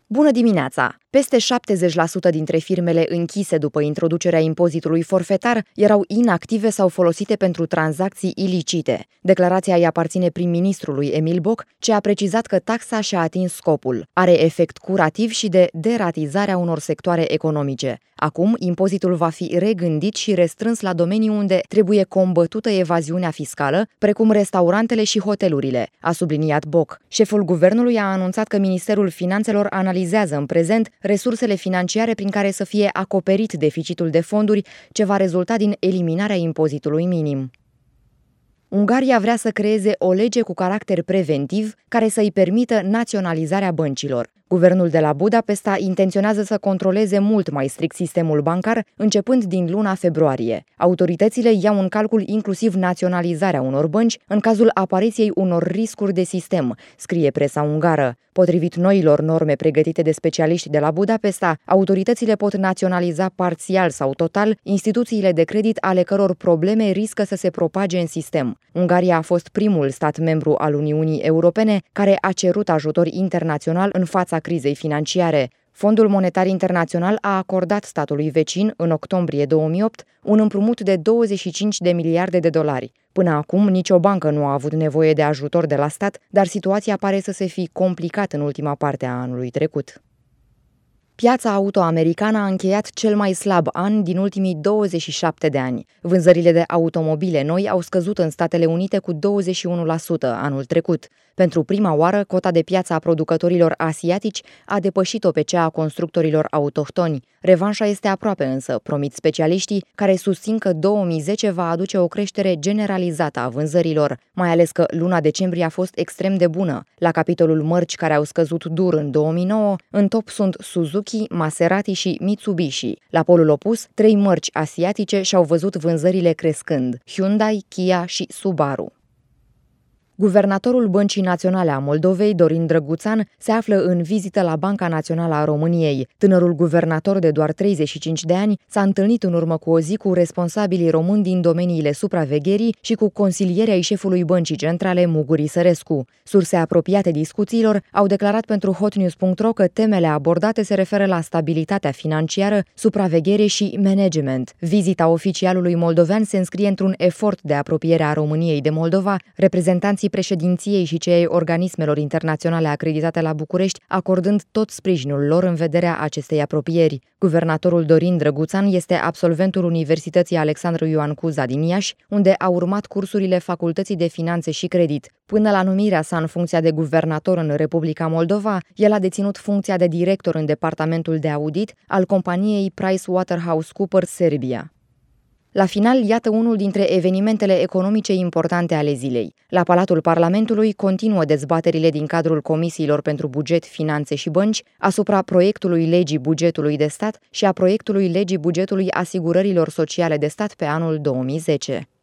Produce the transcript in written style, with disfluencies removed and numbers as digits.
Bună dimineața! Peste 70% dintre firmele închise după introducerea impozitului forfetar erau inactive sau folosite pentru tranzacții ilicite. Declarația îi aparține prim-ministrului Emil Boc, ce a precizat că taxa și-a atins scopul. Are efect curativ și de deratizare a unor sectoare economice. Acum, impozitul va fi regândit și restrâns la domenii unde trebuie combătută evaziunea fiscală, precum restaurantele și hotelurile, a subliniat Boc. Șeful guvernului a anunțat că Ministerul Finanțelor analizează în prezent resursele financiare prin care să fie acoperit deficitul de fonduri, ce va rezulta din eliminarea impozitului minim. Ungaria vrea să creeze o lege cu caracter preventiv care să-i permită naționalizarea băncilor. Guvernul de la Budapesta intenționează să controleze mult mai strict sistemul bancar, începând din luna februarie. Autoritățile iau în calcul inclusiv naționalizarea unor bănci în cazul apariției unor riscuri de sistem, scrie presa ungară. Potrivit noilor norme pregătite de specialiști de la Budapesta, autoritățile pot naționaliza parțial sau total instituțiile de credit ale căror probleme riscă să se propage în sistem. Ungaria a fost primul stat membru al Uniunii Europene care a cerut ajutor internațional în fața crizei financiare. Fondul Monetar Internațional a acordat statului vecin, în octombrie 2008, un împrumut de 25 de miliarde de dolari. Până acum, nicio bancă nu a avut nevoie de ajutor de la stat, dar situația pare să se fi complicat în ultima parte a anului trecut. Piața auto americană a încheiat cel mai slab an din ultimii 27 de ani. Vânzările de automobile noi au scăzut în Statele Unite cu 21% anul trecut. Pentru prima oară, cota de piață a producătorilor asiatici a depășit-o pe cea a constructorilor autohtoni. Revanșa este aproape însă, promit specialiștii, care susțin că 2010 va aduce o creștere generalizată a vânzărilor, mai ales că luna decembrie a fost extrem de bună. La capitolul mărci care au scăzut dur în 2009, în top sunt Suzuki, Maserati și Mitsubishi. La polul opus, 3 mărci asiatice și-au văzut vânzările crescând: Hyundai, Kia și Subaru. Guvernatorul Băncii Naționale a Moldovei, Dorin Drăguțan, se află în vizită la Banca Națională a României. Tânărul guvernator de doar 35 de ani s-a întâlnit în urmă cu o zi cu responsabilii români din domeniile supravegherii și cu consilierii ai șefului Băncii Centrale, Muguri Sărescu. Surse apropiate discuțiilor au declarat pentru hotnews.ro că temele abordate se referă la stabilitatea financiară, supraveghere și management. Vizita oficialului moldovean se înscrie într-un efort de apropiere a României de Moldova, reprezentanții președinției și cei ai organismelor internaționale acreditate la București, acordând tot sprijinul lor în vederea acestei apropieri. Guvernatorul Dorin Drăguțan este absolventul Universității Alexandru Ioan Cuza din Iași, unde a urmat cursurile Facultății de Finanțe și Credit. Până la numirea sa în funcția de guvernator în Republica Moldova, el a deținut funcția de director în departamentul de audit al companiei PricewaterhouseCoopers Serbia. La final, iată unul dintre evenimentele economice importante ale zilei. La Palatul Parlamentului continuă dezbaterile din cadrul comisiilor pentru buget, finanțe și bănci asupra proiectului legii bugetului de stat și a proiectului legii bugetului asigurărilor sociale de stat pe anul 2010.